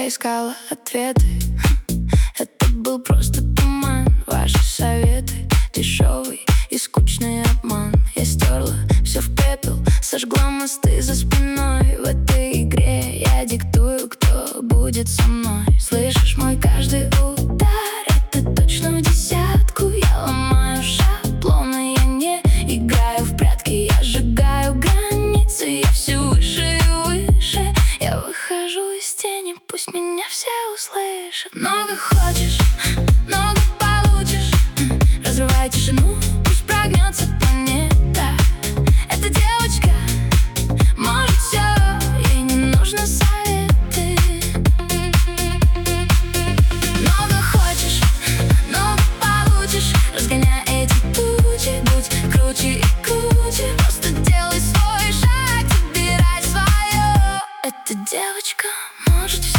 я искала ответы. Это был просто туман. Ваши советы, дешевый и скучный обман. Я стерла все в пепел, сожгла мосты за спиной. В этой игре я диктую, кто будет со мной. Слышишь мой каждый удар, это точно в десятку. Я ломаю шаблоны, я не играю в прятки. Я сжигаю границы, я все выше и выше. Я выхожу из тени, пусть меня все услышат. Много хочешь, много получишь. Разрывай тишину, пусть прогнется планета. Эта девочка может все, ей не нужны советы. Много хочешь, много получишь. Разгоняй эти тучи, будь круче и круче. Просто делай свой шаг, забирай свое. Эта девочка может все.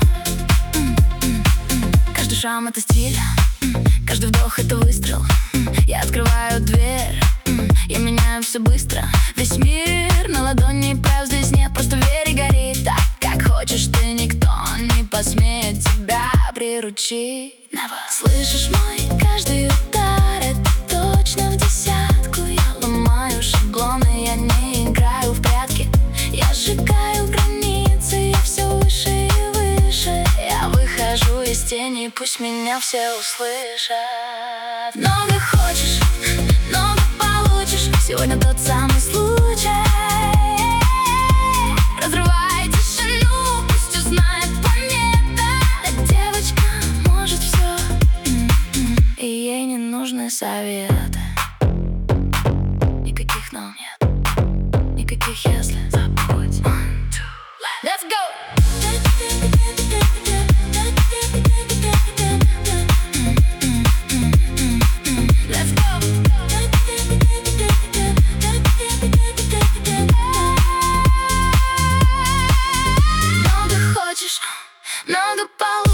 Каждый шаг — это стиль, каждый вдох — это выстрел. Я открываю дверь, я меняю все быстро. Весь мир на ладони, прав здесь нет. Просто верь и гори так, как хочешь ты. Никто не посмеет тебя приручить. Слышишь мой каждый удар, это точно в десятку. Я ломаю шаблоны, я не играю в прятки. Я сжигаю границы, я все выше и выше. Я выхожу из тени, пусть меня все услышат. Много хочешь, много получишь. Сегодня тот самый случай. Разрывай тишину, пусть узнает планета. Эта девочка может все, и ей не нужны советы. Никаких «но» нет, никаких «если». Забудь. 1, 2, let's go! Много хочешь, много получишь.